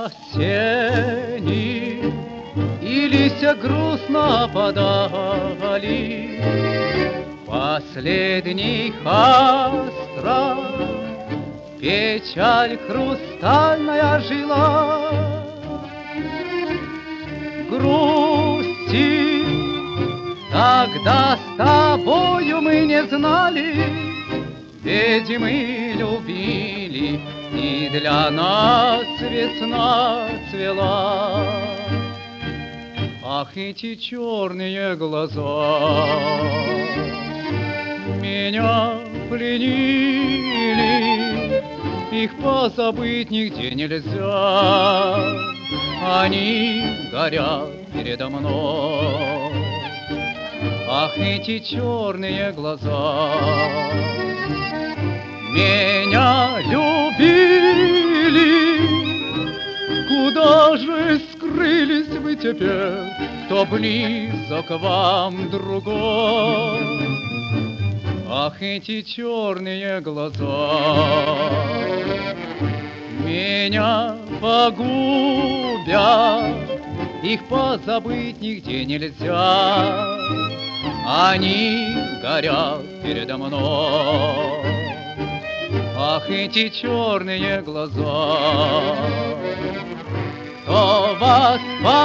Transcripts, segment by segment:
осени, Илися грустно подали. Последний остров, печаль хрустальная жила. Грусти тогда с тобою мы не знали, ведь мы любили, и для нас весна цвела. Ах, эти черные глаза меня пленили, их позабыть нигде нельзя. Они горят передо мной. Ах, эти черные глаза меня любили. Куда же скрылись вы теперь, кто близок вам другой? Ах, эти черные глаза меня погубят, их позабыть нигде нельзя. Они горят передо мной. Ах, эти черные глаза. Кто вас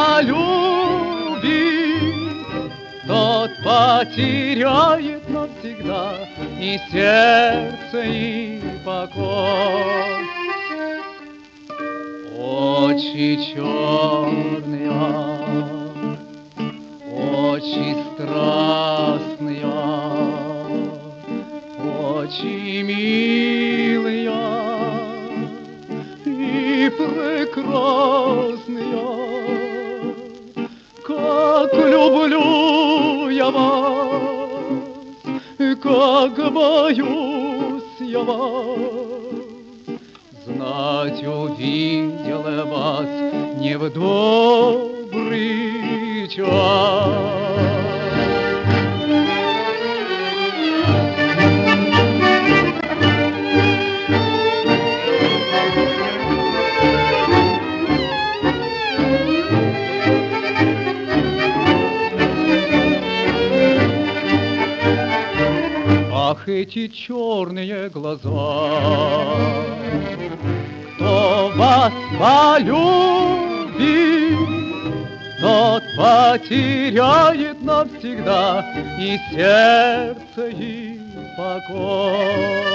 полюбит, тот потеряет навсегда и сердце, и покой. Очи черные, очи страстные, очи милые и прекрасные. Как люблю я вас, как боюсь я вас. Знать увидел я вас не в добрый час. Ах, эти черные глаза, кто вас полюбит, тот потеряет навсегда и сердце, и покой.